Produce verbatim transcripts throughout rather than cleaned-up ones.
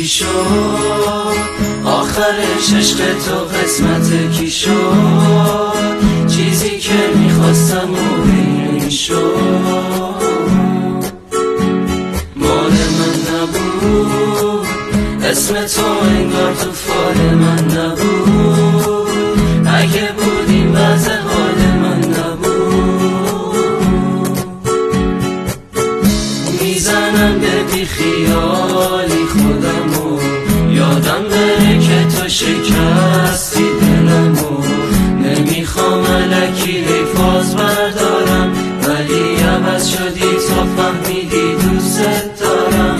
چی شد آخرش عشق تو قسمت کی شد چیزی که میخواستم و این شد مال من نبود اسم تو انگار تو فال من نبود اگه بودیم وضع حال من نبود میزنم به بی خیالی خودمو یادم بره که تو شکستی دلمو نمیخوام الکی حیفاز بردارم ولی عوض شدی تا فهمیدی دوست دارم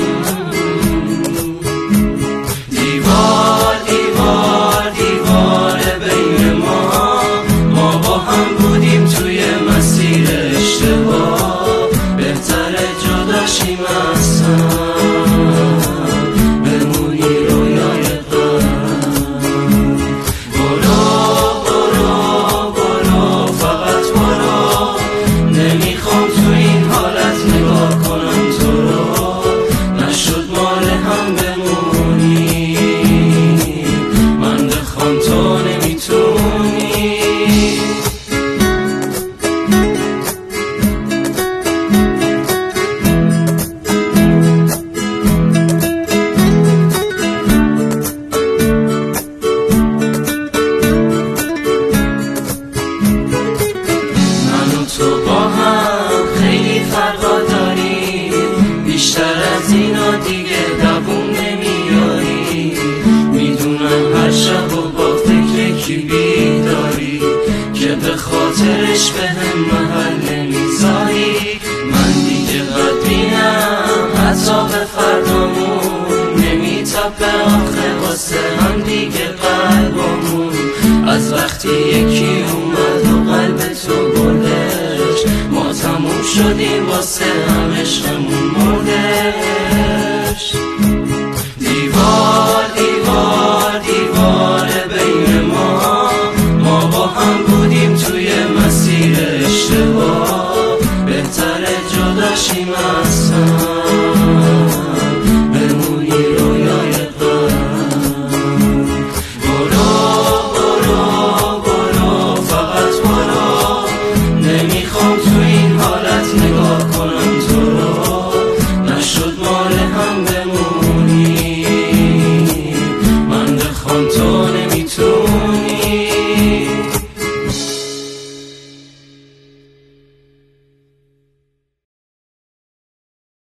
دیوار دیوار دیوار بین ما ما با هم بودیم توی مسیر اشتباه بهتره جدا شیم اصلا بیشتر از اینا دیگه دووم نمیاری میدونم هر شب و با فکر کی بیداری که به خاطرش به هم محل نمیذاری من دیگه قدرینم حتی به فردامون نمیتپه آخه واسه هم دیگه قلبمون از وقتی یکی اومد و قلب تو بردش ما تموم شدیم واسه هم عشقمون مردش